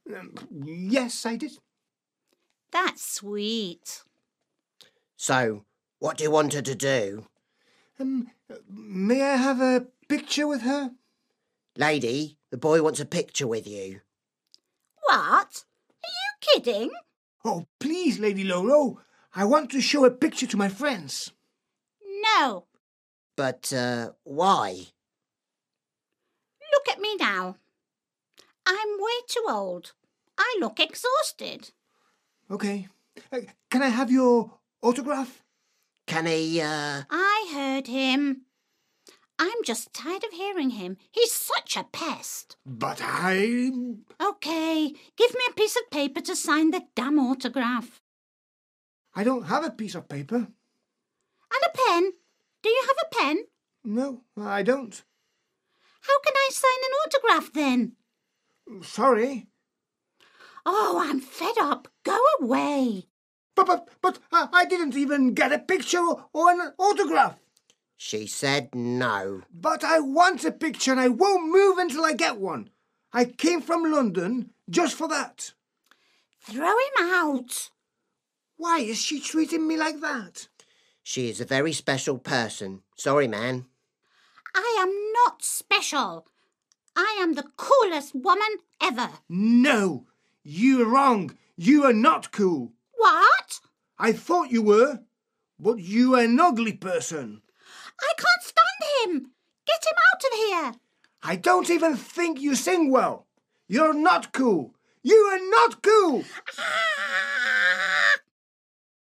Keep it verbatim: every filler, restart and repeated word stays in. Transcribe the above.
Um, yes, I did. That's sweet. So, what do you want her to do? Um, may I have a picture with her? Lady, the boy wants a picture with you. What? Are you kidding? Oh, please, Lady Lolo. I want to show a picture to my friends. No. But, uh, why? Look at me now. I'm way too old. I look exhausted. Okay. Uh, can I have your autograph? Can he, uh... I heard him. I'm just tired of hearing him. He's such a pest. But I... OK, give me a piece of paper to sign the damn autograph. I don't have a piece of paper. And a pen? Do you have a pen? No, I don't. How can I sign an autograph then? Sorry. Oh, I'm fed up. Go away. But, but, but uh, I didn't even get a picture or an autograph. She said no. But I want a picture and I won't move until I get one. I came from London just for that. Throw him out. Why is she treating me like that? She is a very special person. Sorry, man. I am not special. I am the coolest woman ever. No, you're wrong. You are not cool. What? I thought you were, but you are an ugly person. I can't stand him. Get him out of here. I don't even think you sing well. You're not cool. You are not cool. Ah!